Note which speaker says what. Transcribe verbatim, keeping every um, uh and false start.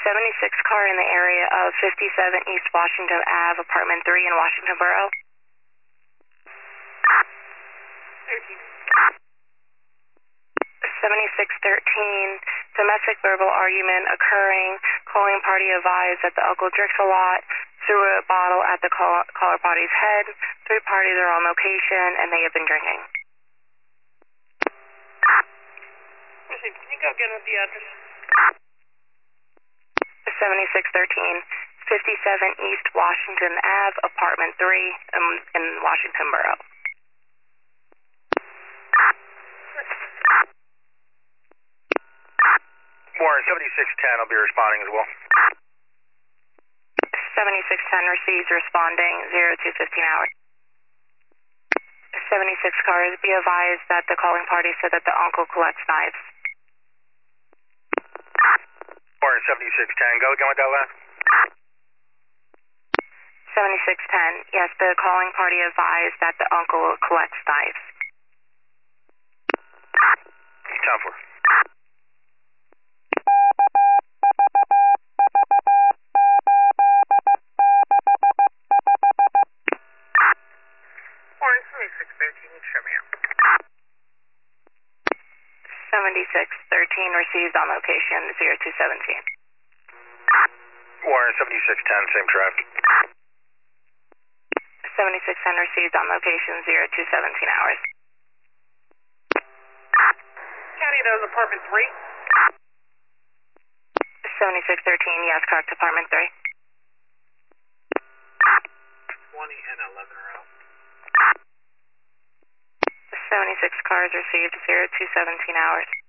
Speaker 1: seventy-six car in the area of fifty-seven East Washington Ave, apartment three in Washington Borough.
Speaker 2: thirteen.
Speaker 1: seventy-six thirteen, domestic verbal argument occurring. Calling party advised that the uncle drinks a lot, threw a bottle at the call, caller party's head. Three parties are on location and they have been drinking.
Speaker 2: Can you go get at the address?
Speaker 1: seventy-six thirteen, fifty-seven East Washington Ave, apartment three in, in Washington Borough.
Speaker 3: Warren, seventy-six ten, I'll be responding as well.
Speaker 1: seventy-six ten receives responding, zero two fifteen hours. seventy-six cars, be advised that the calling party said that the uncle collects knives.
Speaker 3: Warren, seventy-six ten, go again with that last.
Speaker 1: seventy-six ten, yes, the calling party advised that the uncle collects knives.
Speaker 3: ten four.
Speaker 2: Warren, seventy-six thirteen, show me out.
Speaker 1: seventy-six thirteen received on location, zero two seventeen.
Speaker 3: Warren, seventy-six ten, same traffic.
Speaker 1: seventy-six ten received on location, zero two seventeen hours.
Speaker 2: County does apartment three.
Speaker 1: seventy-six thirteen, yes, correct, apartment three.
Speaker 2: twenty and eleven are out.
Speaker 1: seventy-six cars received, zero two seventeen hours.